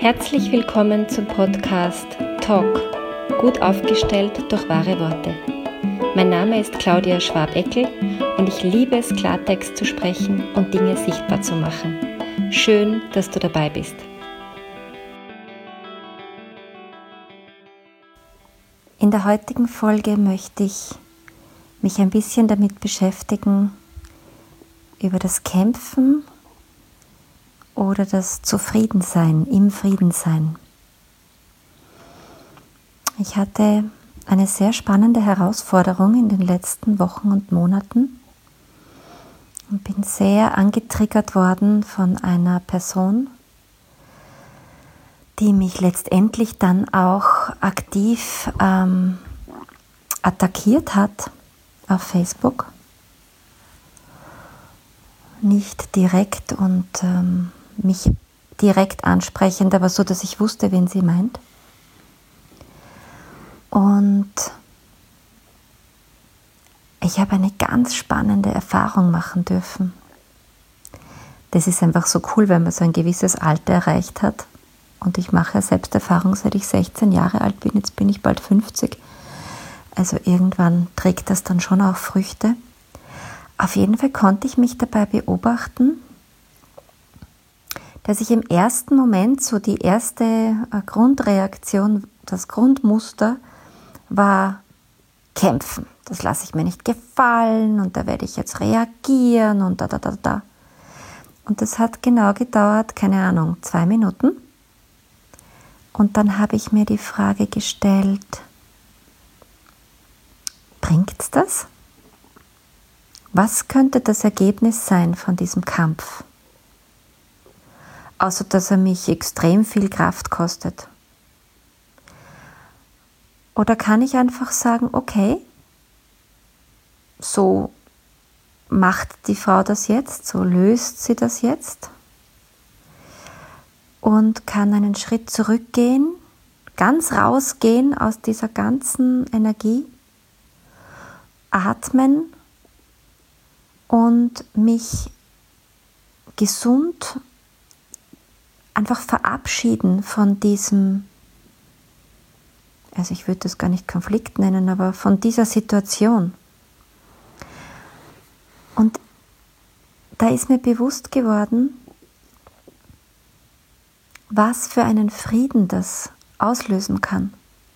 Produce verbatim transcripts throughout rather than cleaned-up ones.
Herzlich willkommen zum Podcast Talk, gut aufgestellt durch wahre Worte. Mein Name ist Claudia Schwab-Eckel und ich liebe es, Klartext zu sprechen und Dinge sichtbar zu machen. Schön, dass du dabei bist. In der heutigen Folge möchte ich mich ein bisschen damit beschäftigen, über das Kämpfen oder das Zufriedensein, im Friedenssein. Ich hatte eine sehr spannende Herausforderung in den letzten Wochen und Monaten und bin sehr angetriggert worden von einer Person, die mich letztendlich dann auch aktiv ähm, attackiert hat auf Facebook. Nicht direkt und ähm, mich direkt ansprechend, aber so, dass ich wusste, wen sie meint. Und ich habe eine ganz spannende Erfahrung machen dürfen. Das ist einfach so cool, wenn man so ein gewisses Alter erreicht hat. Und ich mache ja Selbsterfahrung, seit ich sechzehn Jahre alt bin. Jetzt bin ich bald fünfzig. Also irgendwann trägt das dann schon auch Früchte. Auf jeden Fall konnte ich mich dabei beobachten, dass ich im ersten Moment, so die erste Grundreaktion, das Grundmuster war kämpfen. Das lasse ich mir nicht gefallen und da werde ich jetzt reagieren und da, da, da, da. Und das hat genau gedauert, keine Ahnung, zwei Minuten. Und dann habe ich mir die Frage gestellt, bringt's das? Was könnte das Ergebnis sein von diesem Kampf? Außer dass er mich extrem viel Kraft kostet. Oder kann ich einfach sagen, okay, so macht die Frau das jetzt, so löst sie das jetzt und kann einen Schritt zurückgehen, ganz rausgehen aus dieser ganzen Energie, atmen und mich gesund einfach verabschieden von diesem, also ich würde das gar nicht Konflikt nennen, aber von dieser Situation. Und da ist mir bewusst geworden, was für einen Frieden das auslösen kann.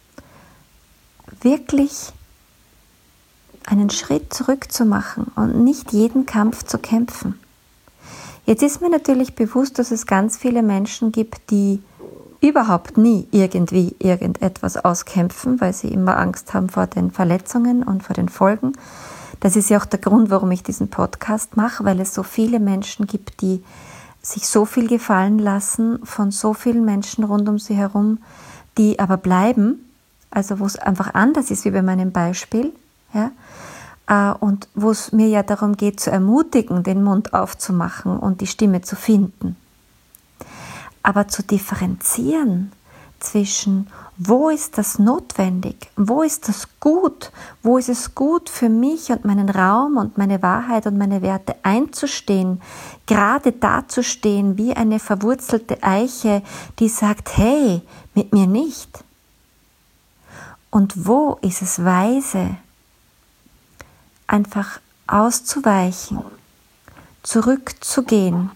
Wirklich einen Schritt zurück zu machen und nicht jeden Kampf zu kämpfen. Jetzt ist mir natürlich bewusst, dass es ganz viele Menschen gibt, die überhaupt nie irgendwie irgendetwas auskämpfen, weil sie immer Angst haben vor den Verletzungen und vor den Folgen. Das ist ja auch der Grund, warum ich diesen Podcast mache, weil es so viele Menschen gibt, die sich so viel gefallen lassen von so vielen Menschen rund um sie herum, die aber bleiben, also wo es einfach anders ist wie bei meinem Beispiel, ja, und wo es mir ja darum geht, zu ermutigen, den Mund aufzumachen und die Stimme zu finden. Aber zu differenzieren zwischen, wo ist das notwendig, wo ist das gut, wo ist es gut für mich und meinen Raum und meine Wahrheit und meine Werte einzustehen, gerade dazustehen wie eine verwurzelte Eiche, die sagt, hey, mit mir nicht. Und wo ist es weise, einfach auszuweichen, zurückzugehen,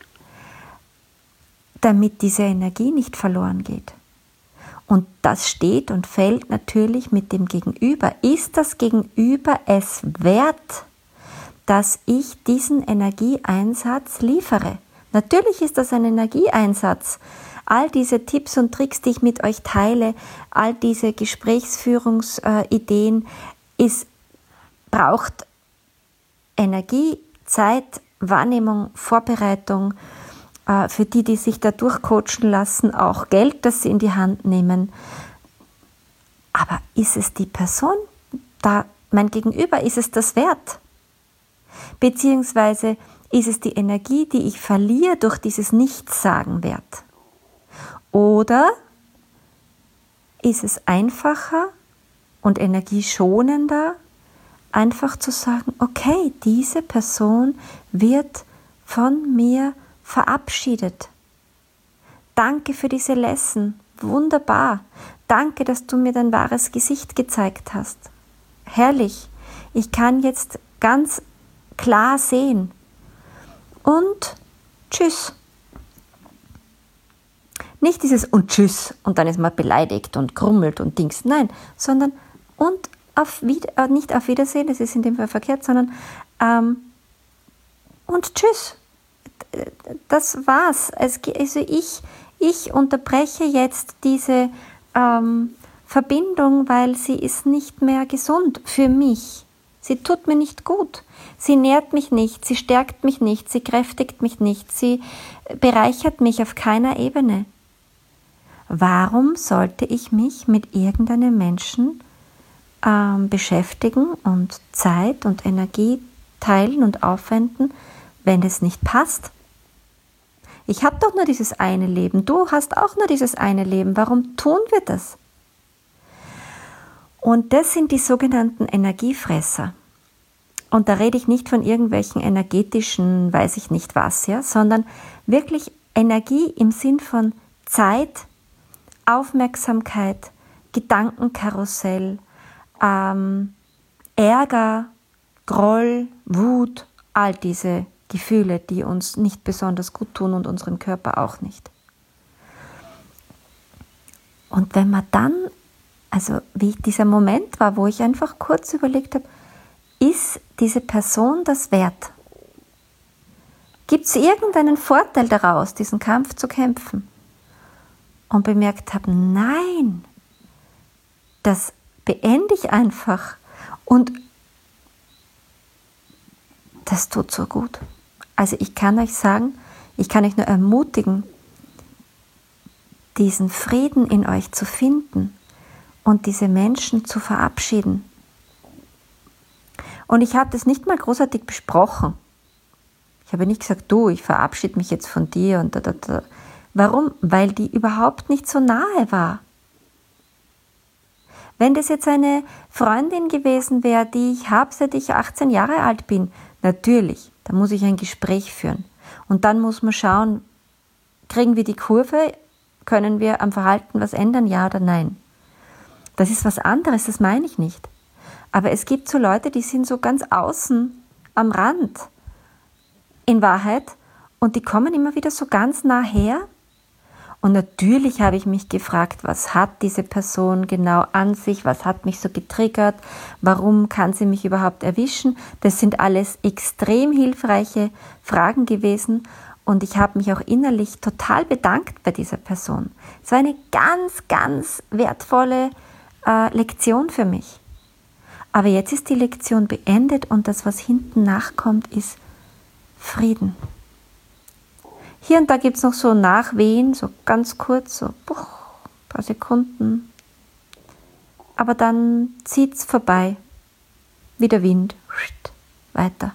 damit diese Energie nicht verloren geht. Und das steht und fällt natürlich mit dem Gegenüber. Ist das Gegenüber es wert, dass ich diesen Energieeinsatz liefere? Natürlich ist das ein Energieeinsatz. All diese Tipps und Tricks, die ich mit euch teile, all diese Gesprächsführungsideen, ist braucht Energie, Zeit, Wahrnehmung, Vorbereitung, äh, für die, die sich da durchcoachen lassen, auch Geld, das sie in die Hand nehmen. Aber ist es die Person, da mein Gegenüber, ist es das wert? Beziehungsweise ist es die Energie, die ich verliere durch dieses Nichtsagen wert? Oder ist es einfacher und energieschonender, einfach zu sagen, okay, diese Person wird von mir verabschiedet. Danke für diese Lesson. Wunderbar. Danke, dass du mir dein wahres Gesicht gezeigt hast. Herrlich. Ich kann jetzt ganz klar sehen. Und tschüss. Nicht dieses und tschüss und dann ist man beleidigt und grummelt und Dings. Nein, sondern und auf Wieder- äh, nicht auf Wiedersehen, das ist in dem Fall verkehrt, sondern ähm, und tschüss. Das war's. Es, also ich, ich unterbreche jetzt diese ähm, Verbindung, weil sie ist nicht mehr gesund für mich. Sie tut mir nicht gut. Sie nährt mich nicht, sie stärkt mich nicht, sie kräftigt mich nicht, sie bereichert mich auf keiner Ebene. Warum sollte ich mich mit irgendeinem Menschen ähm, beschäftigen und Zeit und Energie teilen und aufwenden, wenn es nicht passt? Ich habe doch nur dieses eine Leben, du hast auch nur dieses eine Leben, warum tun wir das? Und das sind die sogenannten Energiefresser. Und da rede ich nicht von irgendwelchen energetischen, weiß ich nicht was, ja, sondern wirklich Energie im Sinn von Zeit, Aufmerksamkeit, Gedankenkarussell, ähm, Ärger, Groll, Wut, all diese Gefühle, die uns nicht besonders gut tun und unserem Körper auch nicht. Und wenn man dann, also wie dieser Moment war, wo ich einfach kurz überlegt habe, ist diese Person das wert? Gibt es irgendeinen Vorteil daraus, diesen Kampf zu kämpfen? Und bemerkt habe, nein, das beende ich einfach und das tut so gut. Also ich kann euch sagen, ich kann euch nur ermutigen, diesen Frieden in euch zu finden und diese Menschen zu verabschieden. Und ich habe das nicht mal großartig besprochen. Ich habe nicht gesagt, du, ich verabschiede mich jetzt von dir und da, da, da. Warum? Weil die überhaupt nicht so nahe war. Wenn das jetzt eine Freundin gewesen wäre, die ich habe, seit ich achtzehn Jahre alt bin, natürlich, da muss ich ein Gespräch führen. Und dann muss man schauen, kriegen wir die Kurve, können wir am Verhalten was ändern, ja oder nein. Das ist was anderes, das meine ich nicht. Aber es gibt so Leute, die sind so ganz außen am Rand in Wahrheit und die kommen immer wieder so ganz nah her. Und natürlich habe ich mich gefragt, was hat diese Person genau an sich, was hat mich so getriggert, warum kann sie mich überhaupt erwischen. Das sind alles extrem hilfreiche Fragen gewesen und ich habe mich auch innerlich total bedankt bei dieser Person. Es war eine ganz, ganz wertvolle äh, Lektion für mich. Aber jetzt ist die Lektion beendet und das, was hinten nachkommt, ist Frieden. Hier und da gibt es noch so Nachwehen, so ganz kurz, so ein paar Sekunden. Aber dann zieht es vorbei, wie der Wind, weiter.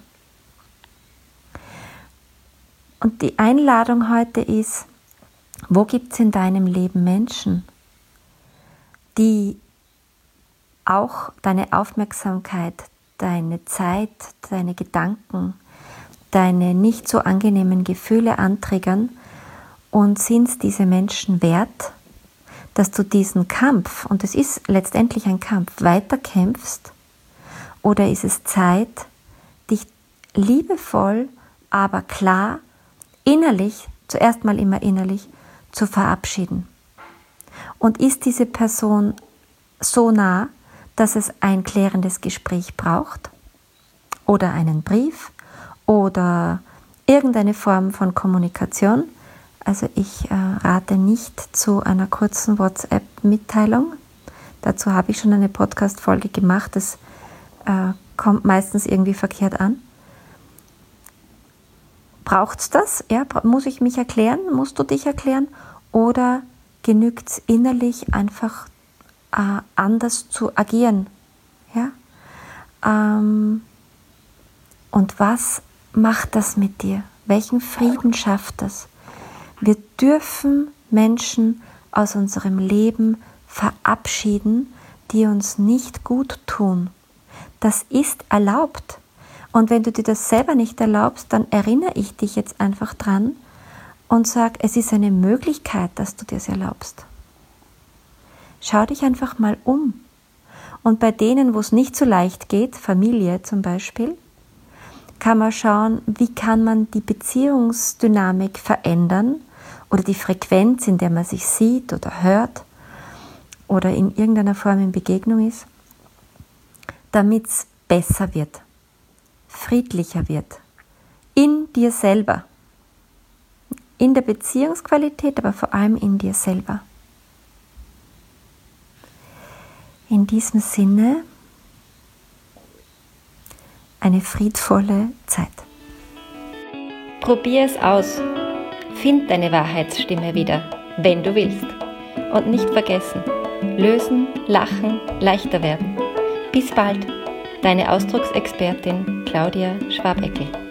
Und die Einladung heute ist, wo gibt es in deinem Leben Menschen, die auch deine Aufmerksamkeit, deine Zeit, deine Gedanken, deine nicht so angenehmen Gefühle antriggern und sind es diese Menschen wert, dass du diesen Kampf, und es ist letztendlich ein Kampf, weiterkämpfst, oder ist es Zeit, dich liebevoll, aber klar, innerlich, zuerst mal immer innerlich, zu verabschieden? Und ist diese Person so nah, dass es ein klärendes Gespräch braucht oder einen Brief oder irgendeine Form von Kommunikation? Also ich äh, rate nicht zu einer kurzen WhatsApp-Mitteilung. Dazu habe ich schon eine Podcast-Folge gemacht. Das äh, kommt meistens irgendwie verkehrt an. Braucht es das? Ja, muss ich mich erklären? Musst du dich erklären? Oder genügt es innerlich einfach äh, anders zu agieren? Ja? Ähm, und was macht das mit dir? Welchen Frieden schafft das? Wir dürfen Menschen aus unserem Leben verabschieden, die uns nicht gut tun. Das ist erlaubt. Und wenn du dir das selber nicht erlaubst, dann erinnere ich dich jetzt einfach dran und sag, es ist eine Möglichkeit, dass du dir es erlaubst. Schau dich einfach mal um. Und bei denen, wo es nicht so leicht geht, Familie zum Beispiel, kann man schauen, wie kann man die Beziehungsdynamik verändern oder die Frequenz, in der man sich sieht oder hört oder in irgendeiner Form in Begegnung ist, damit es besser wird, friedlicher wird, in dir selber, in der Beziehungsqualität, aber vor allem in dir selber. In diesem Sinne, eine friedvolle Zeit. Probier es aus. Find deine Wahrheitsstimme wieder, wenn du willst. Und nicht vergessen, lösen, lachen, leichter werden. Bis bald, deine Ausdrucksexpertin Claudia Schwabeckel.